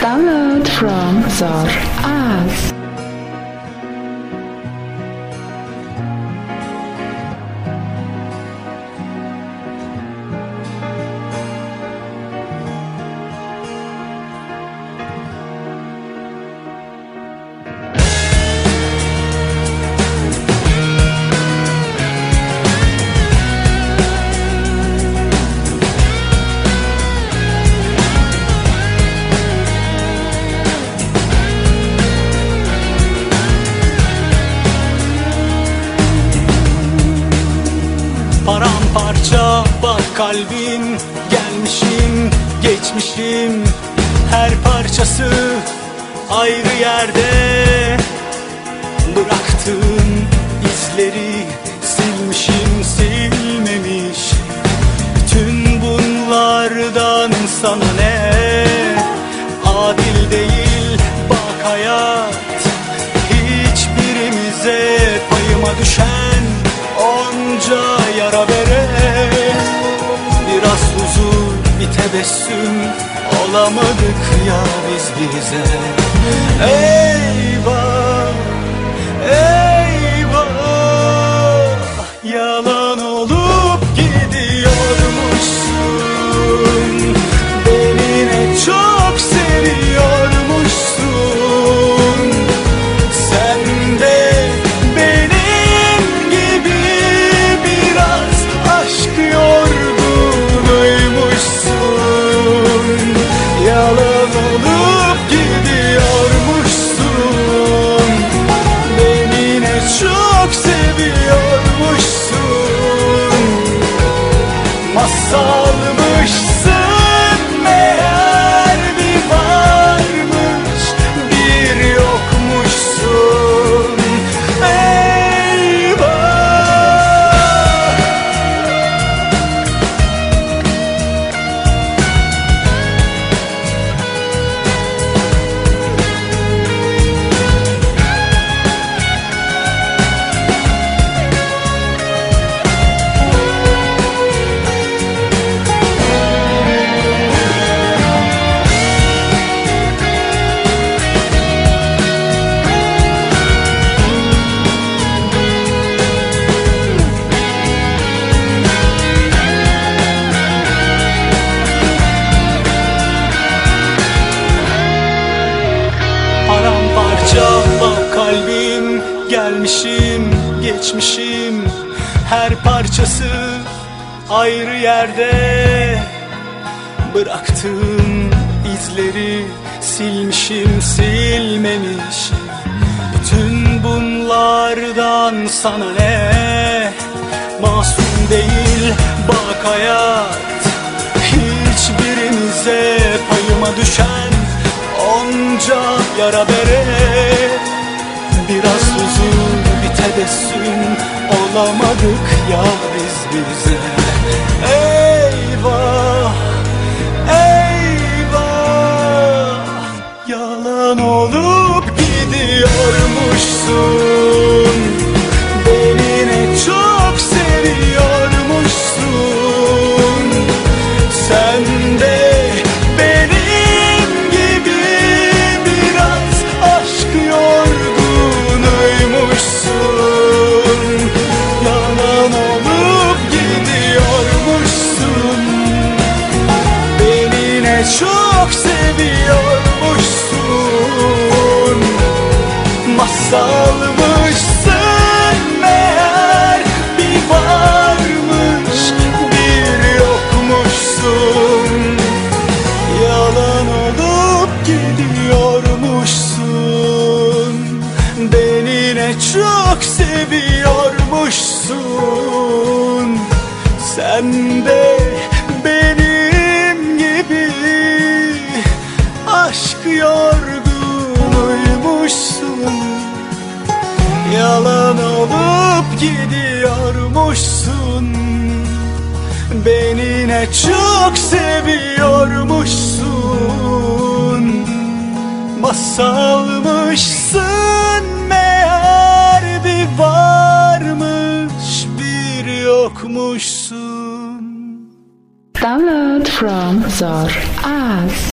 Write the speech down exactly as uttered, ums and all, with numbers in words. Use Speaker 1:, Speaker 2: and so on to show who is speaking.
Speaker 1: Download from Zor Az.
Speaker 2: Paramparça bak kalbim, gelmişim, geçmişim, her parçası ayrı yerde. Bıraktığım izleri silmişim, silmemiş. Bütün bunlardan sana ne? Adil değil bak hayat, hiçbirimize payıma düşen onca yara bere. Biraz huzur, bir tebessüm olamadık ya biz bize. Eyvah, eyvah, yalan olup gidiyormuşsun. Beni ne çok seviyormuşsun. Sen de benim gibi biraz aşk yorgunuymuşsun. Yalan olup gidiyormuşsun. Beni ne çok seviyormuşsun. Masalmışsın meğer, bir varmış bir yokmuşsun. Eyvah, bak kalbim, gelmişim, geçmişim, her parçası ayrı yerde. Bıraktığım izleri silmişim, silmemişim. Bütün bunlardan sana ne? Masum değil bak hayat, hiçbirimize payıma düşen onca yara bere. Biraz huzur, bir tebessüm olamadık ya biz bize. Eyvah, eyvah, yalan olup gidiyormuşsun. Beni ne çok seviyormuşsun. Sen de benim gibi biraz aşk yorgunuymuşsun. Yalan olup gidiyormuşsun. Beni ne çok seviyormuşsun. Masalmışsın meğer, bir varmış bir yokmuşsun. Yalan olup gidiyormuşsun. Beni ne çok seviyormuşsun. Sen de benim gibi aşk yorgunuymuşsun. Yalan olup gidiyormuşsun. Beni ne çok seviyormuşsun. Masalmışsın meğer, bir varmış bir yokmuşsun.
Speaker 1: Download from Zor Az.